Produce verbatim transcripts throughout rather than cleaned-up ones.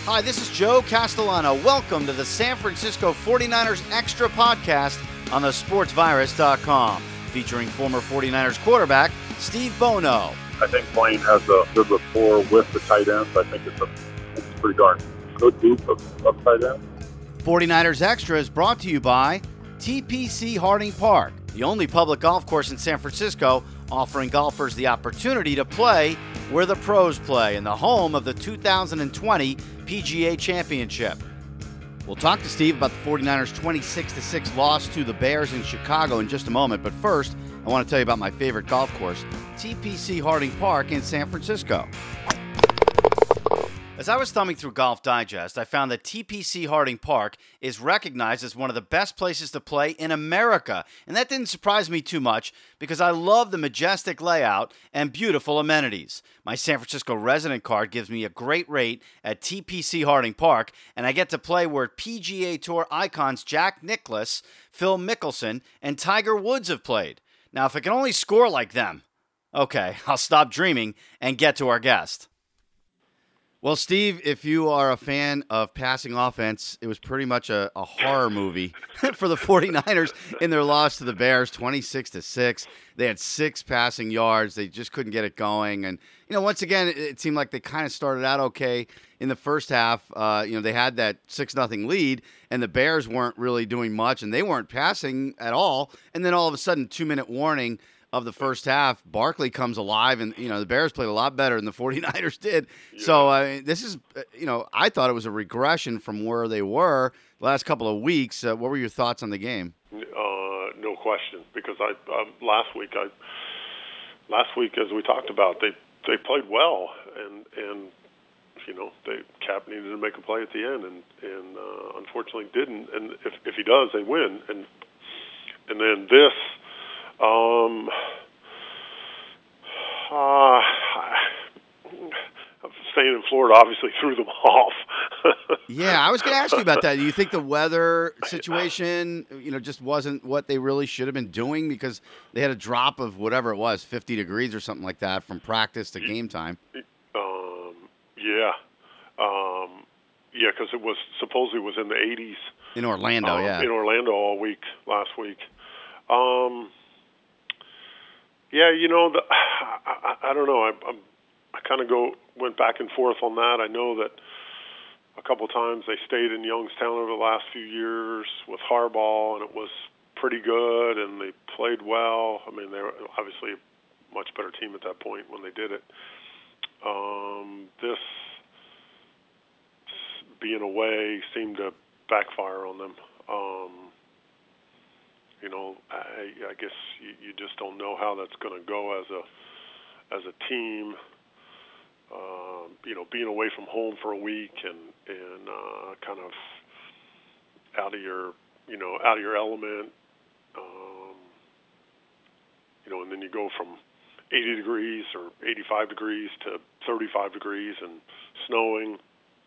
Hi, this is Joe Castellano. Welcome to the San Francisco forty-niners Extra podcast on the sports virus dot com, featuring former forty-niners quarterback Steve Bono. I think Blaine has a good rapport with the tight ends. I think it's a, it's a pretty darn good group of, of tight ends. forty-niners Extra is brought to you by T P C Harding Park, the only public golf course in San Francisco offering golfers the opportunity to play where the pros play, in the home of the two thousand twenty P G A Championship. We'll talk to Steve about the forty-niners' twenty-six to six loss to the Bears in Chicago in just a moment, but first, I want to tell you about my favorite golf course, T P C Harding Park in San Francisco. As I was thumbing through Golf Digest, I found that T P C Harding Park is recognized as one of the best places to play in America. And that didn't surprise me too much because I love the majestic layout and beautiful amenities. My San Francisco resident card gives me a great rate at T P C Harding Park, and I get to play where P G A Tour icons Jack Nicklaus, Phil Mickelson, and Tiger Woods have played. Now, if I can only score like them, okay, I'll stop dreaming and get to our guest. Well, Steve, if you are a fan of passing offense, it was pretty much a, a horror movie for the forty-niners in their loss to the Bears, twenty-six to six. They had six passing yards. They just couldn't get it going. And, you know, once again, it, it seemed like they kind of started out okay in the first half. Uh, you know, they had that six nothing lead, and the Bears weren't really doing much, and they weren't passing at all. And then all of a sudden, two-minute warning of the first half, Barkley comes alive, and, you know, the Bears played a lot better than the forty-niners did. Yeah. So, uh, this is, you know, I thought it was a regression from where they were the last couple of weeks. Uh, what were your thoughts on the game? Uh, no question, because I um, last week, I last week, as we talked about, they they played well, and and you know, they Cap needed to make a play at the end, and and uh, unfortunately didn't. And if if he does, they win. And and then this. Um, uh, staying in Florida obviously threw them off. Yeah, I was going to ask you about that. Do you think the weather situation, you know, just wasn't what they really should have been doing, because they had a drop of whatever it was, fifty degrees or something like that from practice to game time? Um, yeah, um, yeah, because it was supposedly was in the eighties in Orlando. Um, yeah, in Orlando all week last week. Um. Yeah, you know, the, I, I, I don't know. I, I'm, I kind of go went back and forth on that. I know that a couple times they stayed in Youngstown over the last few years with Harbaugh, and it was pretty good, and they played well. I mean, they were obviously a much better team at that point when they did it. Um, this being away seemed to backfire on them. Um, You know, I, I guess you, you just don't know how that's going to go as a as a team. Um, you know, being away from home for a week and and uh, kind of out of your you know out of your element. Um, you know, and then you go from eighty degrees or eighty-five degrees to thirty-five degrees and snowing.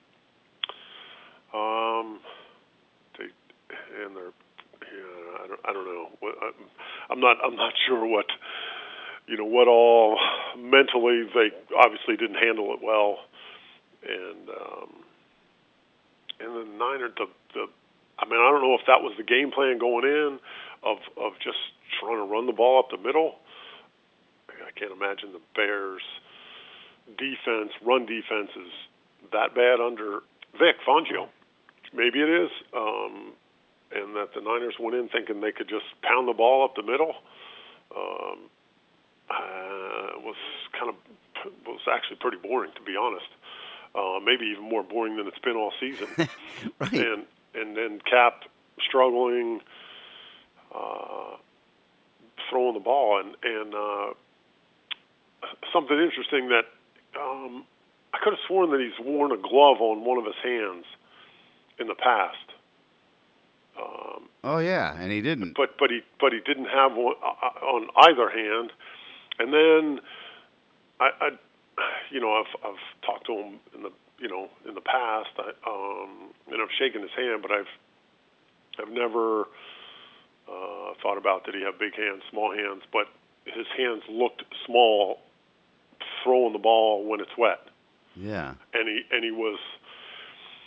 Um, they and they're. Yeah, I don't, I don't know. I'm not. I'm not sure what, you know, what all mentally they obviously didn't handle it well, and um, and the Niners. The, the I mean, I don't know if that was the game plan going in, of of just trying to run the ball up the middle. I can't imagine the Bears' defense, run defense, is that bad under Vic Fangio. Maybe it is. Um, and that the Niners went in thinking they could just pound the ball up the middle. Um, uh, was kind of was actually pretty boring, to be honest. Uh, maybe even more boring than it's been all season. Right. And and then Cap struggling, uh, throwing the ball, and and uh, something interesting that um, I could have sworn that he's worn a glove on one of his hands in the past. Um, oh yeah, and he didn't. But but he but he didn't have one uh, on either hand. And then I, I you know, I've I've talked to him in the you know in the past. I, um, and I've shaken his hand, but I've I've never uh, thought about did he have big hands, small hands. But his hands looked small throwing the ball when it's wet. Yeah. And he and he was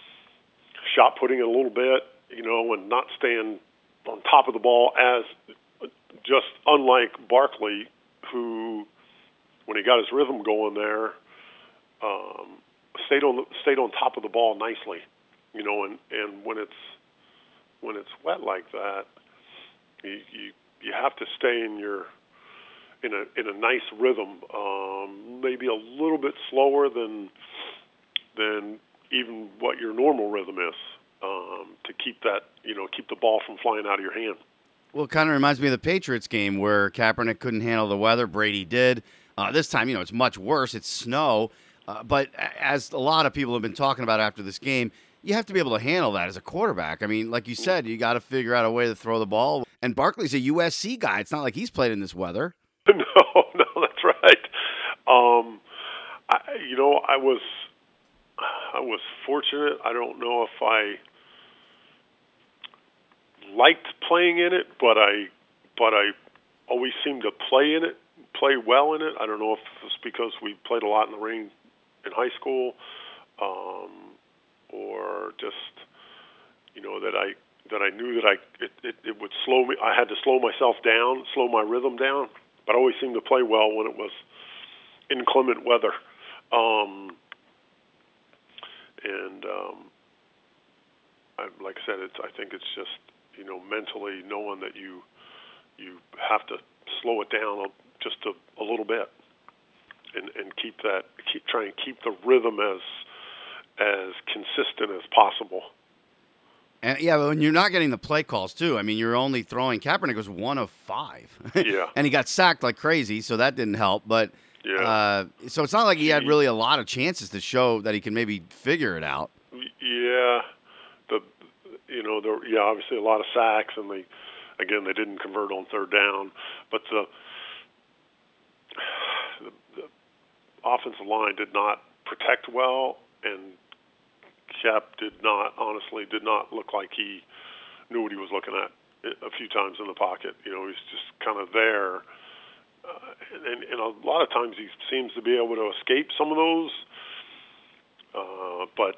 shot putting it a little bit, you know, and not staying on top of the ball as just unlike Barkley, who, when he got his rhythm going there, um, stayed on stayed on top of the ball nicely, you know, and, and when it's when it's wet like that, you you, you have to stay in your in a in a nice rhythm, um, maybe a little bit slower than than even what your normal rhythm is, um, to keep that, you know, keep the ball from flying out of your hand. Well, it kind of reminds me of the Patriots game where Kaepernick couldn't handle the weather. Brady did. Uh, this time, you know, it's much worse. It's snow. Uh, but as a lot of people have been talking about after this game, you have to be able to handle that as a quarterback. I mean, like you said, you got to figure out a way to throw the ball. And Barkley's a U S C guy. It's not like he's played in this weather. No, no, that's right. Um, I, you know, I was, I was fortunate. I don't know if I liked playing in it, but I, but I always seemed to play in it, play well in it. I don't know if it's because we played a lot in the rain in high school, um, or just, you know, that I that I knew that I it, it, it would slow me. I had to slow myself down, slow my rhythm down. But I always seemed to play well when it was inclement weather. Um, and um, I, like I said, it's, I think it's just, you know, mentally knowing that you you have to slow it down just a, a little bit, and, and keep that keep try and keep the rhythm as as consistent as possible. And yeah, but when you're not getting the play calls too, I mean, you're only throwing. Kaepernick was one of five. Yeah. And he got sacked like crazy, so that didn't help. But yeah. uh, so it's not like he had really a lot of chances to show that he can maybe figure it out. Yeah, the you know there yeah obviously a lot of sacks, and they again they didn't convert on third down, but the the, the offensive line did not protect well, and Cap did not, honestly, did not look like he knew what he was looking at a few times in the pocket. You know, he's just kind of there. Uh, and, and a lot of times he seems to be able to escape some of those. Uh, but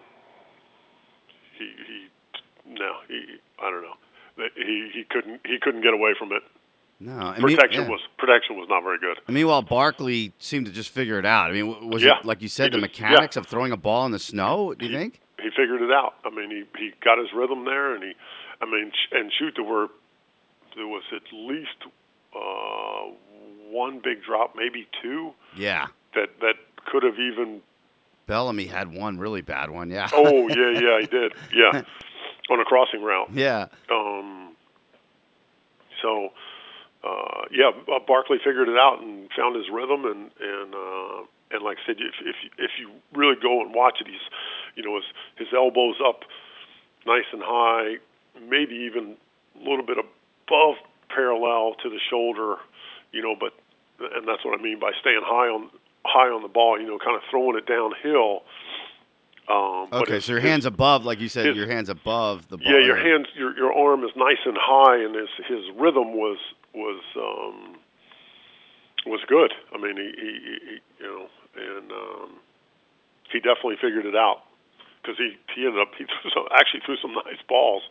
he, he, no, he, I don't know. He, he couldn't, he couldn't get away from it. No, I protection mean, yeah. was protection was not very good. I mean, while Barkley seemed to just figure it out. I mean, was yeah. it like you said, he the just, mechanics yeah. of throwing a ball in the snow? Do you he, think he figured it out? I mean, he he got his rhythm there, and he, I mean, and shoot, there were there was at least uh, one big drop, maybe two. Yeah. That that could have even. Bellamy had one really bad one. Yeah. Oh yeah, yeah, he did. Yeah, on a crossing route. Yeah. Um. So. Uh, yeah, uh, Barkley figured it out and found his rhythm, and and uh, and like I said, if if if you really go and watch it, he's, you know, his his elbows up, nice and high, maybe even a little bit above parallel to the shoulder, you know, but and that's what I mean by staying high on high on the ball, you know, kind of throwing it downhill. Um, okay, but his, so your hands his, above, like you said, his, your hands above the ball. Yeah, your hands, your your arm is nice and high, and his his rhythm was was um, was good. I mean, he, he, he you know, and um, he definitely figured it out, because he, he ended up he threw some, actually threw some nice balls.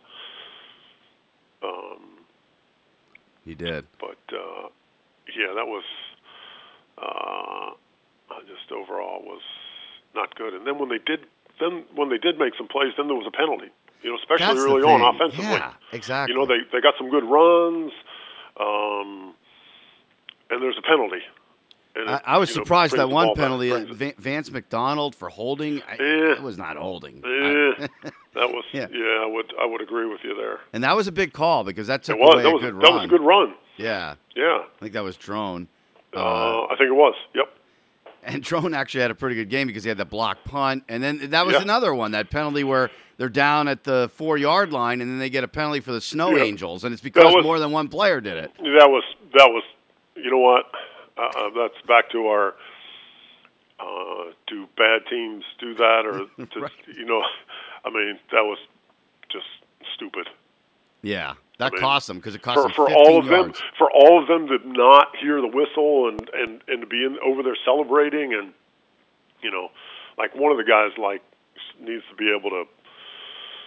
Um, he did, but uh, yeah, that was uh, just overall was not good. And then when they did. Then when they did make some plays, then there was a penalty. You know, especially That's early on offensively. Yeah, exactly. You know, they, they got some good runs, um, and there's a penalty. And I, it, I was you know, surprised that one back, penalty, uh, it. Vance McDonald for holding. I, eh, it was not holding. Eh, that was yeah. yeah. I would I would agree with you there. And that was a big call, because that took it was, away that a was, good that run. was a good run. Yeah. Yeah. I think that was Drone. Uh, uh, I think it was. Yep. And Drone actually had a pretty good game, because he had that block punt. And then that was yeah. another one, that penalty where they're down at the four-yard line, and then they get a penalty for the Snow yeah. Angels. And it's because was, more than one player did it. That was, that was you know what? Uh, that's back to our, uh, do bad teams do that? Or, to, right. you know, I mean, that was just stupid. Yeah. That I mean, cost them, because it cost for, them for fifteen all of yards. them, for all of them to not hear the whistle and, and, and to be in, over there celebrating, and you know, like one of the guys like needs to be able to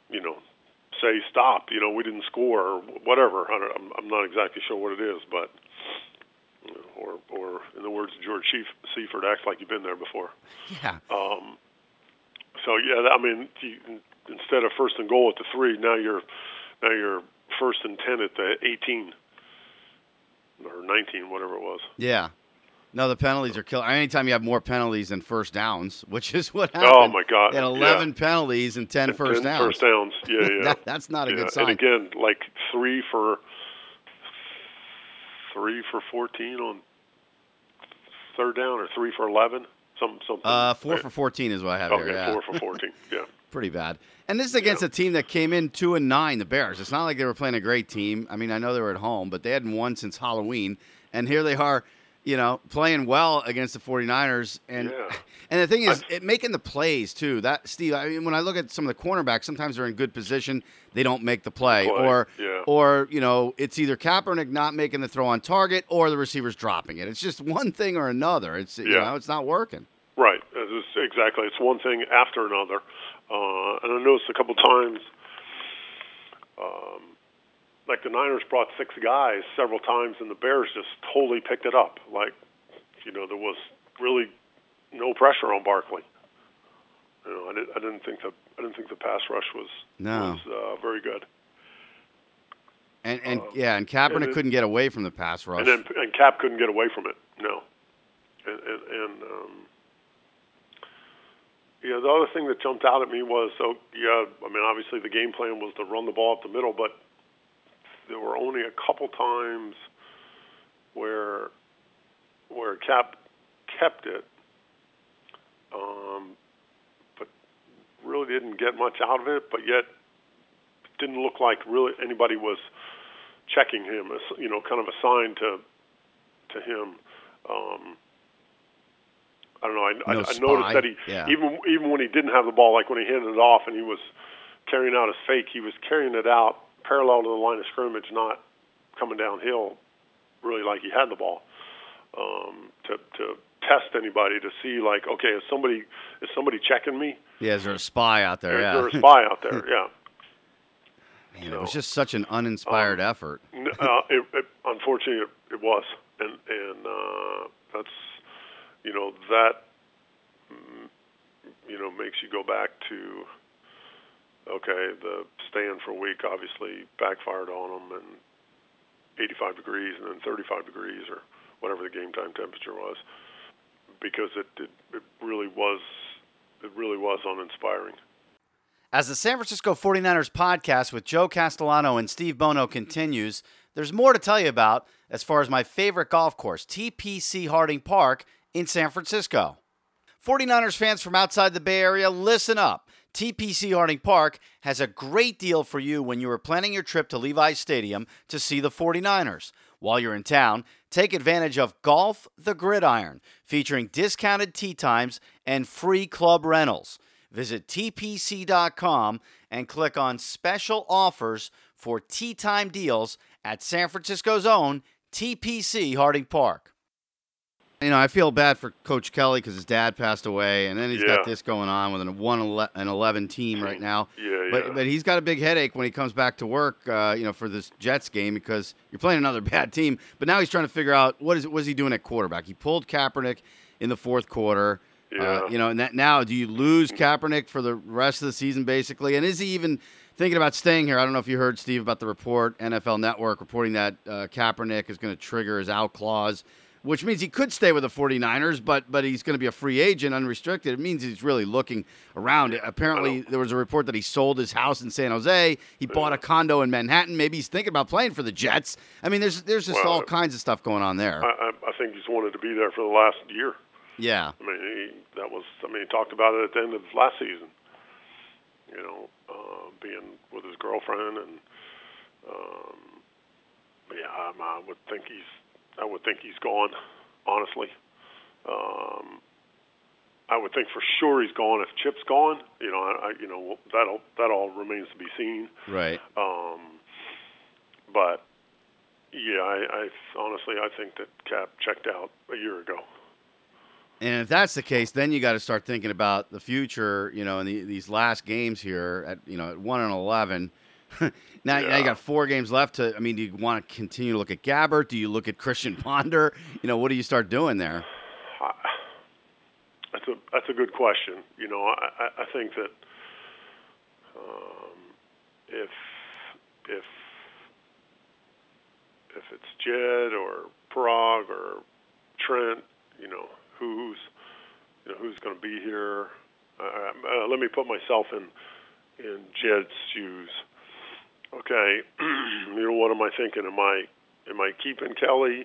you know, say stop. You know, we didn't score or whatever. I don't, I'm, I'm not exactly sure what it is, but you know, or or in the words of George Seifert, act like you've been there before. Yeah. Um. So yeah, I mean, you, instead of first and goal at the three, now you're now you're first and ten at the eighteen or nineteen, whatever it was. Yeah. No, the penalties are killing. Anytime you have more penalties than first downs, which is what happened. Oh my God! They had eleven yeah. penalties and ten and first ten downs. First downs, yeah, yeah. that, that's not a yeah. good sign. And again, like three for three for fourteen on third down, or three for eleven, some something. Uh, four right. for fourteen is what I have okay, here. Yeah. four for fourteen. Yeah. Pretty bad. And this is against yeah. a team that came in two and nine, the Bears. It's not like they were playing a great team. I mean, I know they were at home, but they hadn't won since Halloween, and here they are, you know, playing well against the 49ers. And yeah. and the thing is, I, it making the plays too. That Steve, I mean, when I look at some of the cornerbacks, sometimes they're in good position, they don't make the play, play. or yeah. or you know, it's either Kaepernick not making the throw on target, or the receivers dropping it. It's just one thing or another. It's you yeah. know, it's not working. Right. It's exactly. It's one thing after another. Uh, and I noticed a couple times, um, like the Niners brought six guys several times, and the Bears just totally picked it up. Like, you know, there was really no pressure on Barkley. You know, I didn't. I didn't think the. I didn't think the pass rush was no. was uh, very good. And and uh, yeah, and Kaepernick and it, couldn't get away from the pass rush. And then and Cap couldn't get away from it. No. And and, and um, yeah, the other thing that jumped out at me was, so yeah, I mean, obviously the game plan was to run the ball up the middle, but there were only a couple times where where Cap kept it, um, but really didn't get much out of it. But yet, it didn't look like really anybody was checking him, you know, kind of assigned to to him. Um, I don't know. I, no I, I noticed that he, yeah. even even when he didn't have the ball, like when he handed it off and he was carrying out his fake, he was carrying it out parallel to the line of scrimmage, not coming downhill, really like he had the ball. Um, to to test anybody to see, like, okay, is somebody is somebody checking me? Yeah, is there a spy out there? Is yeah. there a spy out there? Yeah. Man, so, it was just such an uninspired um, effort. Uh, it, it, unfortunately, it, it was, and and uh, that's. You know, that, you know, makes you go back to, okay, the stand for a week obviously backfired on them, and eighty-five degrees and then thirty-five degrees or whatever the game time temperature was, because it, it, it really was, it really was uninspiring. As the San Francisco 49ers podcast with Joe Castellano and Steve Bono continues, there's more to tell you about as far as my favorite golf course, T P C Harding Park, in San Francisco. 49ers fans from outside the Bay Area, listen up. T P C Harding Park has a great deal for you when you are planning your trip to Levi's Stadium to see the 49ers. While you're in town, take advantage of Golf the Gridiron, featuring discounted tee times and free club rentals. Visit T P C dot com and click on special offers for tee time deals at San Francisco's own T P C Harding Park. You know, I feel bad for Coach Kelly because his dad passed away, and then he's yeah. got this going on with an one and eleven team right now. Yeah, but yeah. but he's got a big headache when he comes back to work, uh, you know, for this Jets game because you're playing another bad team. But now he's trying to figure out what is what is he doing at quarterback. He pulled Kaepernick in the fourth quarter. Yeah. Uh, you know, and that now do you lose Kaepernick for the rest of the season basically? And is he even thinking about staying here? I don't know if you heard, Steve, about the report, N F L Network reporting that uh, Kaepernick is going to trigger his out clause, which means he could stay with the 49ers, but but he's going to be a free agent, unrestricted. It means he's really looking around. Apparently, there was a report that he sold his house in San Jose. He bought a condo in Manhattan. Maybe he's thinking about playing for the Jets. I mean, there's there's just well, all kinds of stuff going on there. I, I, I think he's wanted to be there for the last year. Yeah. I mean, he, that was. I mean, he talked about it at the end of last season. You know, uh, being with his girlfriend, and um, yeah, I, I would think he's. I would think he's gone. Honestly, um, I would think for sure he's gone. If Chip's gone, you know, I, I you know that all that all remains to be seen. Right. Um, but yeah, I, I honestly I think that Cap checked out a year ago. And if that's the case, then you got to start thinking about the future. You know, in the, these last games here at you know at one and eleven. now, yeah. now you got four games left. To I mean, do you want to continue to look at Gabbert? Do you look at Christian Ponder? You know, what do you start doing there? That's a that's a good question. You know, I, I, I think that um, if if if it's Jed or Prague or Trent, you know, who's you know who's going to be here. Uh, uh, let me put myself in in Jed's shoes. Okay, you know, what am I thinking? Am I am I keeping Kelly?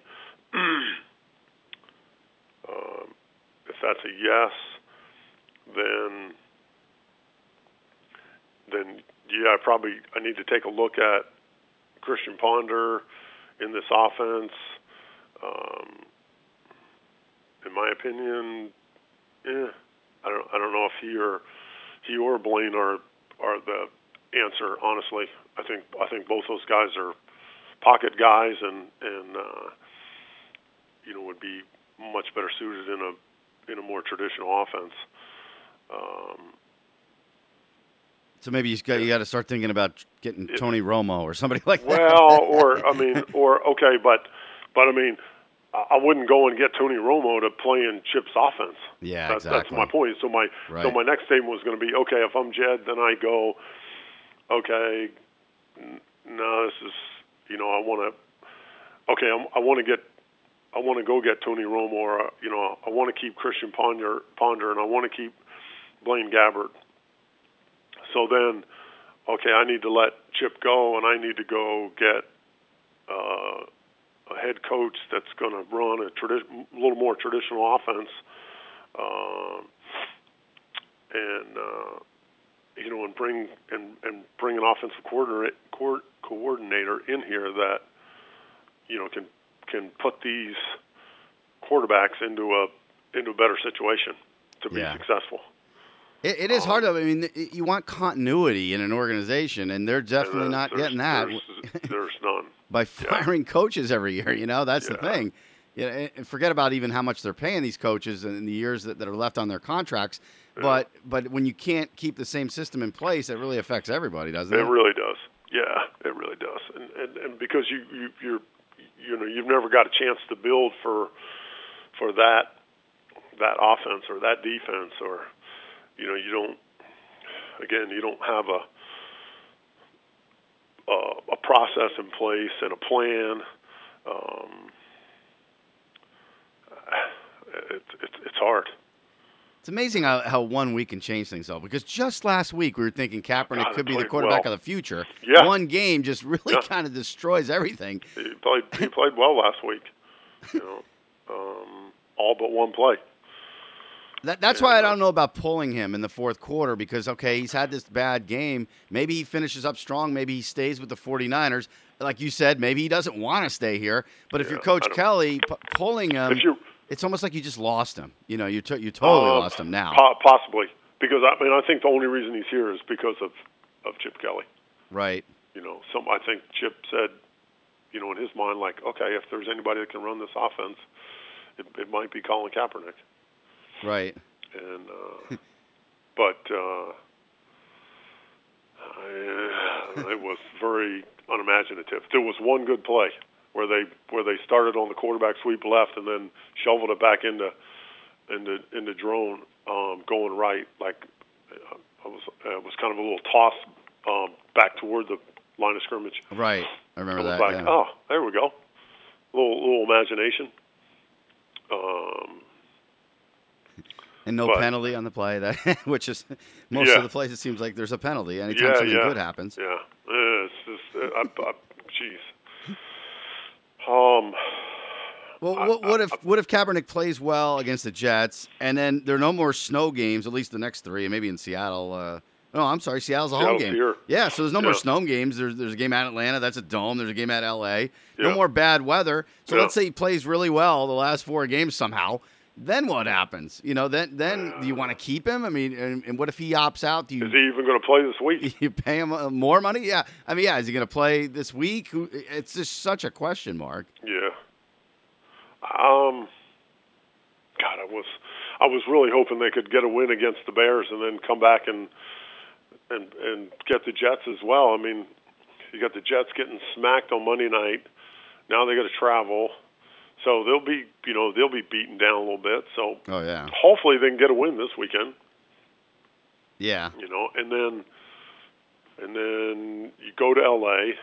um, if that's a yes, then then yeah, I probably I need to take a look at Christian Ponder in this offense. Um, in my opinion, yeah, I don't I don't know if he or he or Blaine are are the answer. Honestly, I think I think both those guys are pocket guys, and and uh, you know would be much better suited in a in a more traditional offense. Um, so maybe you got you got to start thinking about getting it, Tony Romo or somebody like well, that. Well, or I mean, or okay, but but I mean, I wouldn't go and get Tony Romo to play in Chip's offense. Yeah, that's, exactly. That's my point. So my right. so my next statement was going to be, okay, if I'm Jed, then I go, okay, no, this is, you know, I want to, okay, I'm, I want to get, I want to go get Tony Romo, or, you know, I want to keep Christian Ponder, Ponder, and I want to keep Blaine Gabbert. So then, okay, I need to let Chip go, and I need to go get uh, a head coach that's going to run a tradi- little more traditional offense, uh, and uh, you know, and bring and, and bring an offensive coordinator co- coordinator in here that you know can can put these quarterbacks into a into a better situation to be yeah. successful. It, it is um, hard. To, I mean, you want continuity in an organization, and they're definitely and not there's, getting that. There's, there's none. By firing yeah. coaches every year, you know, that's yeah. the thing. Yeah, and forget about even how much they're paying these coaches in the years that, that are left on their contracts. Yeah. But but when you can't keep the same system in place, it really affects everybody, doesn't it? It really does. Yeah, it really does. And and, and because you, you you're you know you've never got a chance to build for for that that offense or that defense, or you know you don't again you don't have a uh, a process in place and a plan. Um, it's it's it's hard. It's amazing how, how one week can change things, though, because just last week we were thinking Kaepernick God, could be the quarterback well. of the future. Yeah. One game just really yeah. kind of destroys everything. He played he played well last week. You know, um, all but one play. That, that's and, why I don't know about pulling him in the fourth quarter, because, okay, he's had this bad game. Maybe he finishes up strong. Maybe he stays with the 49ers. Like you said, maybe he doesn't want to stay here. But if yeah, you're Coach Kelly, p- pulling him, it's almost like you just lost him. You know, you, t- you totally uh, lost him now. Po- possibly. Because, I mean, I think the only reason he's here is because of, of Chip Kelly. Right. You know, some I think Chip said, you know, in his mind, like, okay, if there's anybody that can run this offense, it, it might be Colin Kaepernick. Right. And uh, but uh, I, it was very unimaginative. There was one good play where they where they started on the quarterback sweep left and then shoveled it back into into into drone um, going right. Like uh, I was uh, it was kind of a little toss um, back toward the line of scrimmage. Right, I remember I was that. Like, yeah. oh, there we go. Little little imagination. Um, And no but, penalty on the play, that which is most yeah. of the plays. It seems like there's a penalty anytime yeah, something yeah. good happens. Yeah, it's just, uh, I, I, geez. Um. Well, I, what, what I, if what if Kaepernick plays well against the Jets, and then there are no more snow games, at least the next three, and maybe in Seattle. Uh, no, I'm sorry, Seattle's a home Seattle's game. Here. Yeah, so there's no yeah. more snow games. There's there's a game at Atlanta, that's a dome. There's a game at L A. No yeah. more bad weather. So yeah. let's say he plays really well the last four games somehow. Then what happens? You know, then then do you want to keep him? I mean, and, and what if he opts out? Do you, is he even going to play this week? You pay him more money? Yeah. I mean, yeah, is he going to play this week? It's just such a question mark. Yeah. Um. God, I was I was really hoping they could get a win against the Bears and then come back and and and get the Jets as well. I mean, you got the Jets getting smacked on Monday night. Now they got to travel, so they'll be you know they'll be beaten down a little bit. So oh yeah, hopefully they can get a win this weekend. Yeah, you know, and then and then you go to L A.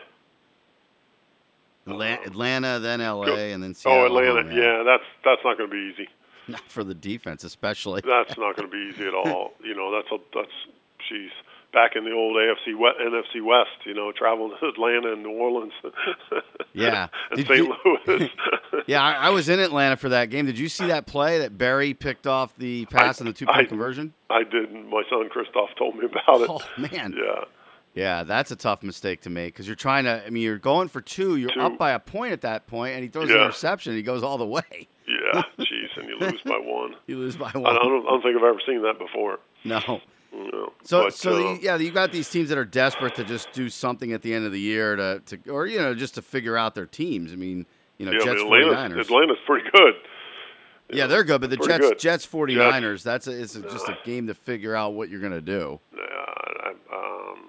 Atlanta, then L A, go, and then Seattle. Oh, Atlanta, home, yeah. yeah, that's that's not going to be easy. Not for the defense, especially. That's not going to be easy at all. You know, that's a, that's geez, back in the old A F C West, N F C West. You know, traveling to Atlanta and New Orleans. Yeah, and Saint Louis. Yeah, I, I was in Atlanta for that game. Did you see that play that Barry picked off the pass I, and the two-point I, conversion? I did. My son Christoph told me about it. Oh man. Yeah. Yeah, that's a tough mistake to make because you're trying to. I mean, you're going for two. You're two. up by a point at that point, and he throws yeah. an interception. And he goes all the way. Yeah, jeez, and you lose by one. You lose by one. I don't, I don't think I've ever seen that before. No. No. So, but, so uh, the, yeah, you got these teams that are desperate to just do something at the end of the year to, to or you know, just to figure out their teams. I mean, you know, yeah, Jets, I mean, Atlanta's, forty-niners. Atlanta's pretty good. Yeah, they're good, but the Pretty Jets, good. Jets, forty-niners. That's a, it's a, just a game to figure out what you're gonna do. Yeah, I, um,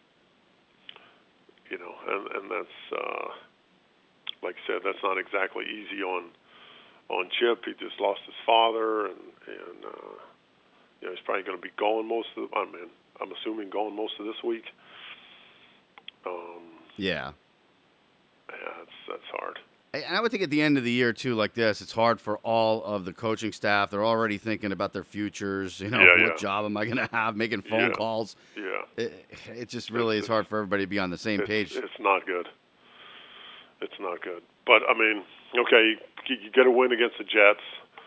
you know, and and that's uh, like I said, that's not exactly easy on on Chip. He just lost his father, and and uh, you know he's probably going to be gone most of. The, I mean, I'm assuming gone most of this week. Um, Yeah. Yeah, that's that's hard. And I would think at the end of the year too, like this, it's hard for all of the coaching staff. They're already thinking about their futures. You know, Yeah, what yeah. job am I going to have? Making phone Yeah. calls. Yeah, It, it just really is hard for everybody to be on the same it's, page. it's not good. It's not good. But I mean, okay, you, you get a win against the Jets.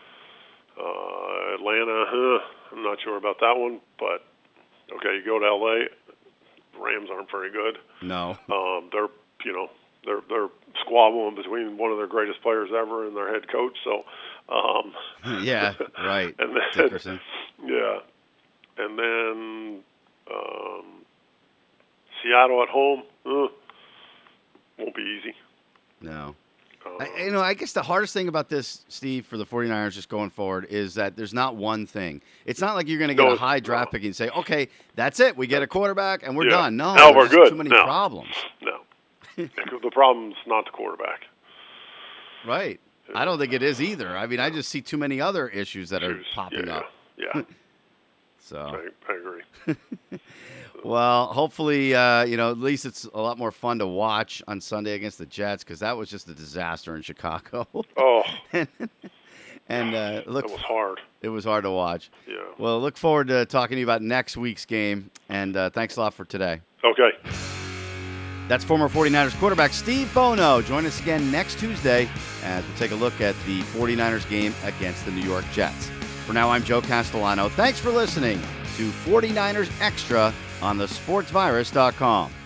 Uh, Atlanta, huh, I'm not sure about that one, but okay, you go to L A. Rams aren't very good. No. Um, they're you know they're they're squabbling between one of their greatest players ever and their head coach. So, um, Yeah, right. and then, Dickerson. Yeah, and then um, Seattle at home uh, won't be easy. No. Um, I, you know, I guess the hardest thing about this, Steve, for the forty-niners just going forward is that there's not one thing. It's not like you're going to get No, a high draft no. pick and say, okay, that's it. We get a quarterback and we're Yeah. done. No, No, we're there's just good. too many No. problems. No, the problem's not the quarterback. Right. I don't think it is either. I mean, I just see too many other issues that are Issues. popping yeah, up. Yeah, So, I, I agree. well, hopefully, uh, you know, at least it's a lot more fun to watch on Sunday against the Jets because that was just a disaster in Chicago. Oh, and and uh, look, that was hard. it was hard to watch. Yeah. Well, look forward to talking to you about next week's game, and uh, thanks a lot for today. Okay. That's former forty-niners quarterback Steve Bono. Join us again next Tuesday as we take a look at the forty-niners game against the New York Jets. For now, I'm Joe Castellano. Thanks for listening to forty-niners Extra on the sports virus dot com.